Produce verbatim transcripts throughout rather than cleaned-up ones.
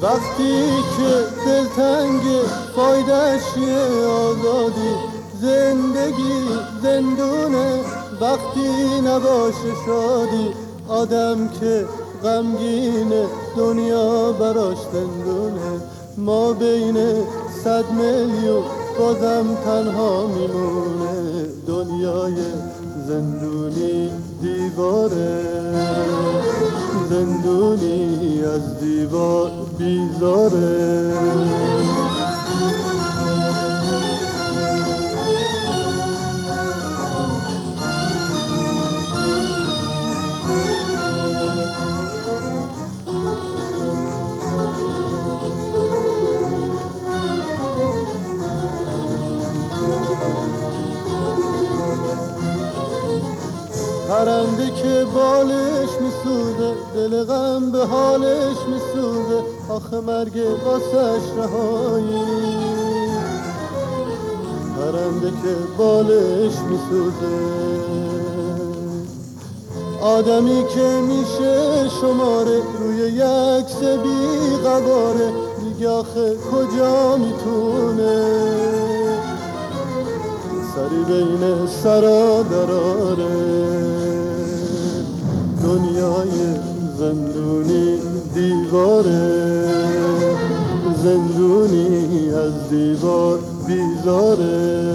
وقتی که دلتنگ فایدهش یه آزادی، زندگی زندونه وقتی نباشه شادی. آدم که غمگینه دنیا براش زندونه، ما بین صد میلیون بازم تنها میمونه. دنیای زندونی دیواره، زندونی از دیوار بیزاره. پرنده که بالش میسوزه، دل غم به حالش میسوزه، آخه مرگ واسش رهایی. پرنده که بالش میسوزه، آدمی که میشه شماره روی یک بی قواره، دیگه آخه کجا میتونه سری بین سرا دراره. دنیای زندونی دیواره، زندونی از دیوار بیزاره.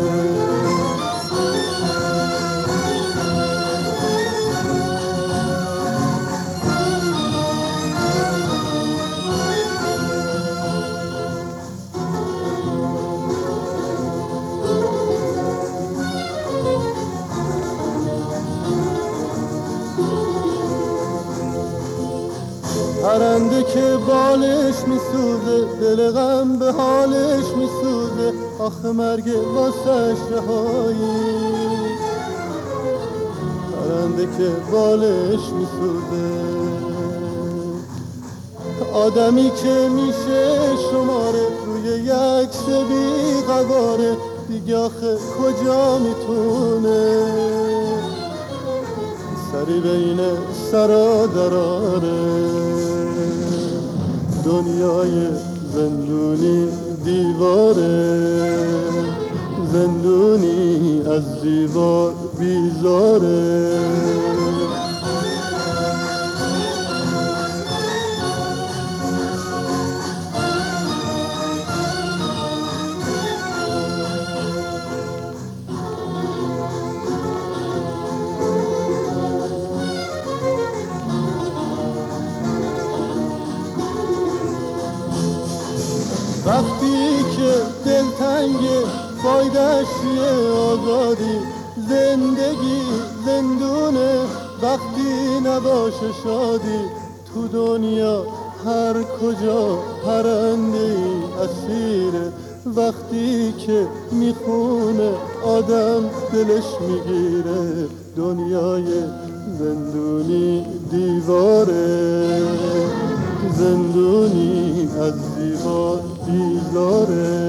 پرنده که بالش میسوزه، دل غم به حالش میسوزه، آخه مرگ واسش رهایی. پرنده که بالش میسوزه، آدمی که میشه شماره روی یک بی قواره، دیگه آخه کجا میتونه سری بین سرا دراره. دنیای زندونی دیواره، زندونی از دیوار بیزاره. وقتی که دلتنگ فایدهش یه آزادی، زندگی زندونه وقتی نباشه شادی. تو دنیا هر کجا پرنده ای اسیره، وقتی که میخونه آدم دلش میگیره. دنیای زندونی دیواره، زندونی از دیوار بیزاره.